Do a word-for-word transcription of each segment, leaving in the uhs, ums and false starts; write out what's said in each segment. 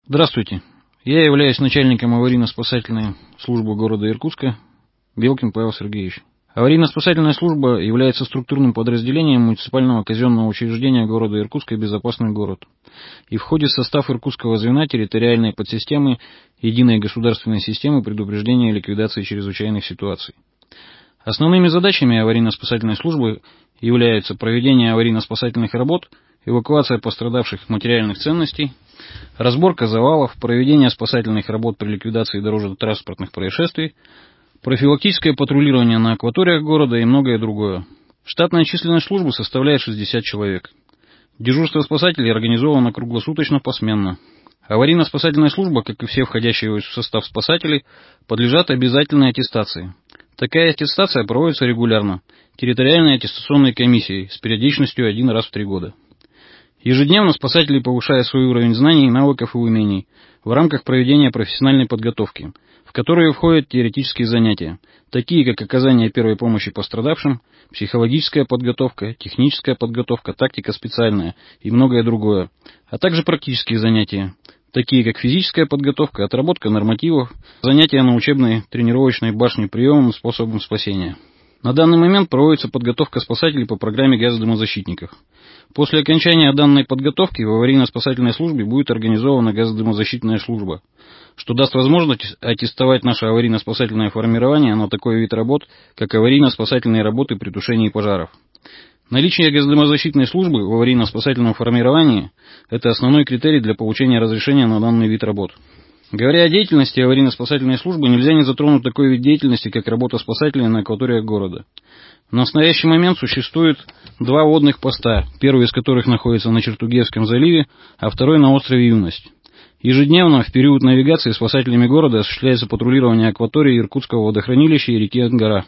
Здравствуйте. Я являюсь начальником аварийно-спасательной службы города Иркутска, Белкин Павел Сергеевич. Аварийно-спасательная служба является структурным подразделением муниципального казенного учреждения города Иркутска «Безопасный город» и входит в состав Иркутского звена территориальной подсистемы Единой государственной системы предупреждения и ликвидации чрезвычайных ситуаций. Основными задачами аварийно-спасательной службы являются проведение аварийно-спасательных работ, эвакуация пострадавших материальных ценностей, разборка завалов, проведение спасательных работ при ликвидации дорожно-транспортных происшествий, профилактическое патрулирование на акваториях города и многое другое. Штатная численность службы составляет шестьдесят человек. Дежурство спасателей организовано круглосуточно посменно. Аварийно-спасательная служба, как и все входящие в состав спасателей, подлежат обязательной аттестации. Такая аттестация проводится регулярно, территориальной аттестационной комиссией с периодичностью один раз в три года. Ежедневно спасатели повышают свой уровень знаний, навыков и умений в рамках проведения профессиональной подготовки, в которые входят теоретические занятия, такие как оказание первой помощи пострадавшим, психологическая подготовка, техническая подготовка, тактика специальная и многое другое, а также практические занятия, такие как физическая подготовка, отработка нормативов, занятия на учебной тренировочной башне приемом и способом спасения. На данный момент проводится подготовка спасателей по программе газодымозащитников. После окончания данной подготовки в аварийно-спасательной службе будет организована газодымозащитная служба, что даст возможность аттестовать наше аварийно-спасательное формирование на такой вид работ, как аварийно-спасательные работы при тушении пожаров. Наличие газодымозащитной службы в аварийно-спасательном формировании – это основной критерий для получения разрешения на данный вид работ. Говоря о деятельности аварийно-спасательной службы, нельзя не затронуть такой вид деятельности, как работа спасателей на акваториях города. В настоящий момент существует два водных поста, первый из которых находится на Чертугевском заливе, а второй на острове Юность. Ежедневно в период навигации спасателями города осуществляется патрулирование акватории Иркутского водохранилища и реки Ангара.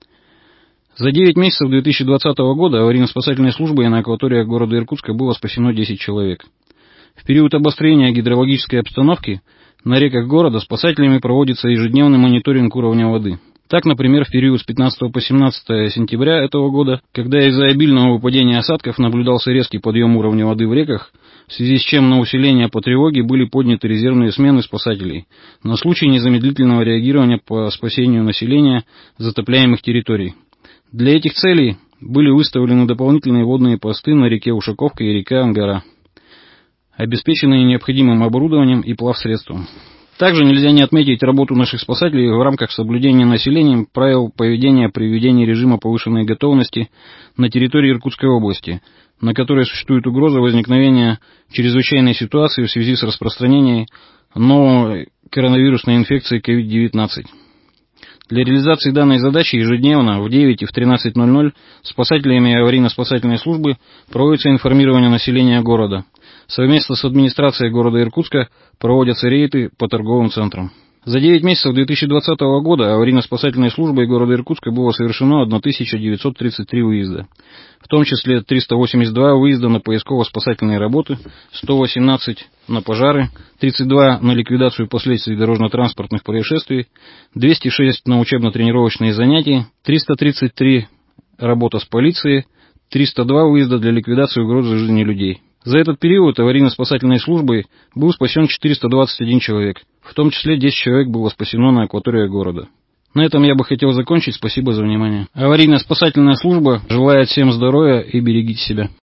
За девять месяцев две тысячи двадцатого года аварийно-спасательной службой на акваториях города Иркутска было спасено десять человек. В период обострения гидрологической обстановки на реках города спасателями проводится ежедневный мониторинг уровня воды. Так, например, в период с пятнадцатого по семнадцатое сентября этого года, когда из-за обильного выпадения осадков наблюдался резкий подъем уровня воды в реках, в связи с чем на усиление по тревоге были подняты резервные смены спасателей на случай незамедлительного реагирования по спасению населения затопляемых территорий. Для этих целей были выставлены дополнительные водные посты на реке Ушаковка и реке Ангара, обеспеченные необходимым оборудованием и плавсредством. Также нельзя не отметить работу наших спасателей в рамках соблюдения населением правил поведения при введении режима повышенной готовности на территории Иркутской области, на которой существует угроза возникновения чрезвычайной ситуации в связи с распространением новой коронавирусной инфекции ковид девятнадцать. Для реализации данной задачи ежедневно в девять и в тринадцать ноль ноль спасателями аварийно-спасательной службы проводится информирование населения города. Совместно с администрацией города Иркутска проводятся рейды по торговым центрам. За девять месяцев две тысячи двадцатого года аварийно-спасательной службой города Иркутска было совершено тысяча девятьсот тридцать три выезда, в том числе триста восемьдесят два выезда на поисково-спасательные работы, сто восемнадцать на пожары, тридцать два на ликвидацию последствий дорожно-транспортных происшествий, двести шесть на учебно-тренировочные занятия, триста тридцать три работа с полицией, триста два выезда для ликвидации угрозы жизни людей. За этот период аварийно-спасательной службой был спасен четыреста двадцать один человек, в том числе десять человек было спасено на акваториях города. На этом я бы хотел закончить. Спасибо за внимание. Аварийно-спасательная служба желает всем здоровья и берегите себя.